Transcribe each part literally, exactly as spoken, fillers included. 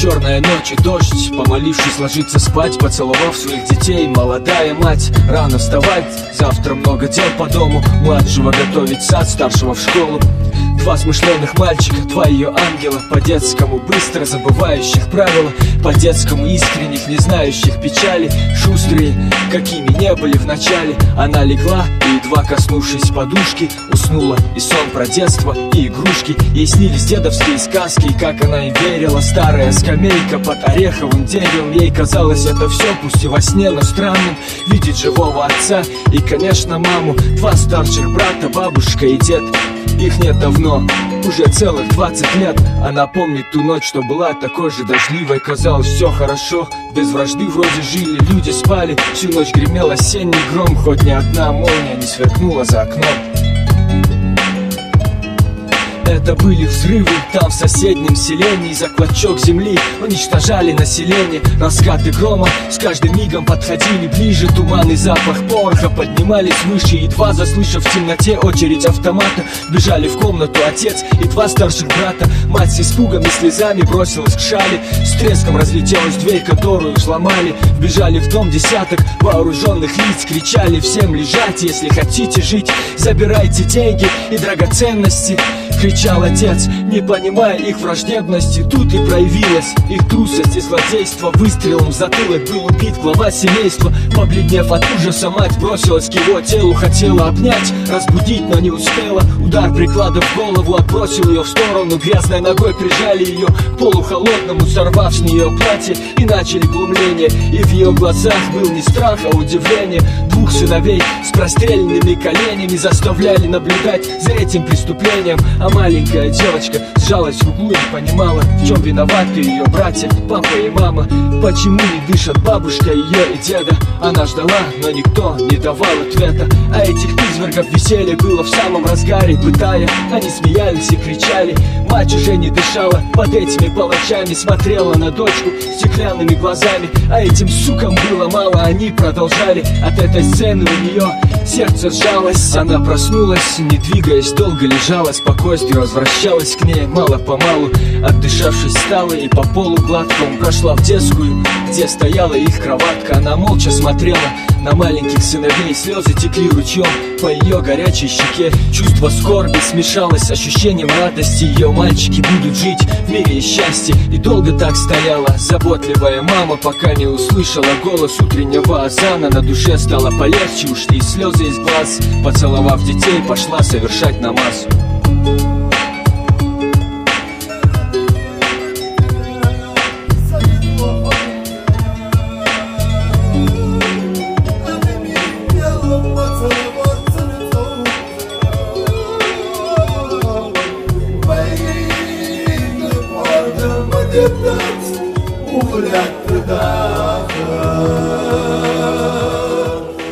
черная ночь и дождь. Помолившись ложиться спать, поцеловав своих детей, молодая мать. Рано вставать, завтра много дел по дому. Младшего готовить в сад, старшего в школу. Два смышленых мальчика, два ее ангела. По-детскому быстро забывающих правила, по-детскому искренних, не знающих печали. Шустрые, какими не были в начале. Она легла и, едва коснувшись подушки, уснула. И сон про детство, и игрушки. Ей снились дедовские сказки, и как она и верила. Старая скамейка под ореховым деревом. Ей казалось это все, пусть и во сне, но странным. Видеть живого отца и, конечно, маму. Два старших брата, бабушка и дед. Их нет давно, уже целых двадцать лет. Она помнит ту ночь, что была такой же дождливой. Казалось, все хорошо, без вражды вроде жили. Люди спали, всю ночь гремел осенний гром. Хоть ни одна молния не сверкнула за окном. Это были взрывы там, в соседнем селении. За клочок земли уничтожали население. Раскаты грома с каждым мигом подходили ближе. Туман и запах пороха поднимались выше. Едва заслышав в темноте очередь автомата, бежали в комнату отец и два старших брата. Мать с испугом и слезами бросилась к шале. С треском разлетелась дверь, которую взломали. Вбежали в дом десяток вооруженных лиц. Кричали всем лежать, если хотите жить. Забирайте деньги и драгоценности, кричал отец, не понимая их враждебности. Тут и проявилась их трусость и злодейство. Выстрелом в затылок был убит глава семейства. Побледнев от ужаса, мать бросилась к его телу. Хотела обнять, разбудить, но не успела. Удар приклада в голову отбросил ее в сторону. Грязной ногой прижали ее к полу холодному, сорвав с нее платье, и начали глумление. И в ее глазах был не страх, а удивление. Двух сыновей с простреленными коленями заставляли наблюдать за этим преступлением. А маленькая девочка сжалась в углу и не понимала, в чем виноваты ее братья, папа и мама. Почему не дышат бабушка ее и деда? Она ждала, но никто не давал ответа. А этих извергов веселья было в самом разгаре. Пытая, они смеялись и кричали. Мать уже не дышала, под этими палачами смотрела на дочку стеклянными глазами. А этим сукам было мало, они продолжали. От этой сцены у нее сердце сжалось. Она проснулась, не двигаясь, долго лежала. Спокойствие возвращалось к ней мало-помалу. Отдышавшись, встала и по полу гладкому прошла в детскую, где стояла их кроватка. Она молча смотрела на маленьких сыновей. Слезы текли ручьем по ее горячей щеке. Чувство скорби смешалось с ощущением радости. Ее мальчики будут жить в мире и счастье. И долго так стояла заботливая мама, пока не услышала голос утреннего азана. На душе стало полегче, ушли слезы из глаз. Поцеловав детей, пошла совершать намаз.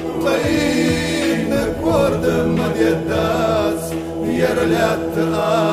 Yerlet